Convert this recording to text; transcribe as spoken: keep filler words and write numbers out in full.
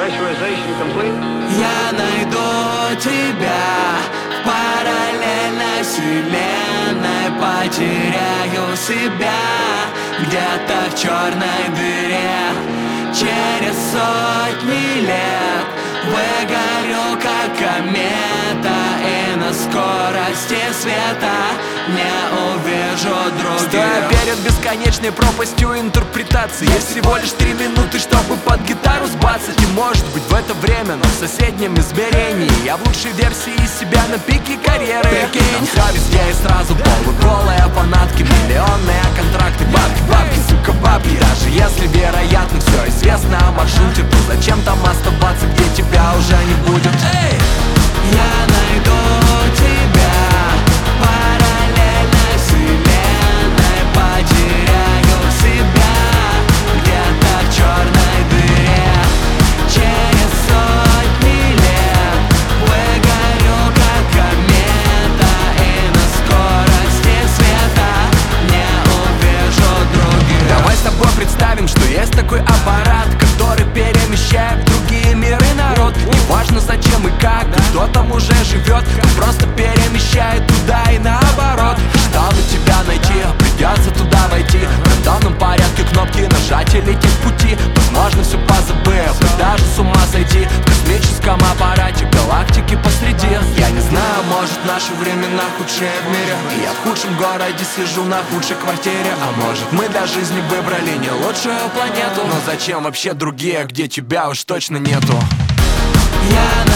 Я найду тебя в параллельной вселенной, потеряю себя где-то в черной дыре. Через сотни лет выгорю, как комета, и на скорости света не увижу других. Стоя перед бесконечной пропастью интерпретации, есть всего лишь три минуты, чтобы под гитару сбацать. И может быть в это время, но в соседнем измерении я в лучшей версии себя на пике карьеры. Прикинь, все везде и сразу полуголые фанатки, миллионные контракты, бабки, бабки, сука, бабки. Даже если вероятно все известно о маршруте, то зачем там оставаться, где тебя уже не будет? Эй! Я найду тебя в параллельной вселенной, потеряю себя где-то в черной дыре. Через сотни лет выгорю, как комета, и на скорости света не увижу других. Давай с тобой представим, что есть такой аппарат, который перемещает в другие миры народ. Неважно зачем и как, кто там уже живет, он просто перемещает туда и наоборот. Чтобы тебя найти, придется туда войти, в рандомном порядке кнопки нажать и лететь в пути. Возможно все позабыл, и даже с ума сойти в космическом аппарате галактики посреди. Я не знаю, может наши времена худшие в мире, и я в худшем городе сижу на худшей квартире. А может мы для жизни выбрали не лучшую планету, но зачем вообще другие, где тебя уж точно нету? Я